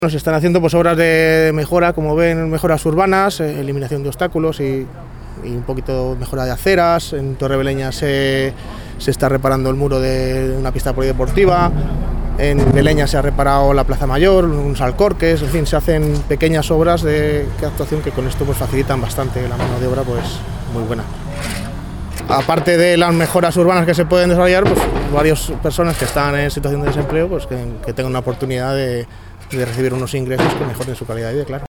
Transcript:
Se están haciendo pues obras de mejora, como ven, mejoras urbanas, eliminación de obstáculos y un poquito mejora de aceras. En Torrebeleña se está reparando el muro de una pista polideportiva. En Beleña se ha reparado la Plaza Mayor, unos alcorques, en fin, se hacen pequeñas obras de actuación que con esto pues facilitan bastante la mano de obra, pues muy buena. Aparte de las mejoras urbanas que se pueden desarrollar, pues varias personas que están en situación de desempleo, pues que tengan una oportunidad de recibir unos ingresos que mejoren su calidad de vida, claro.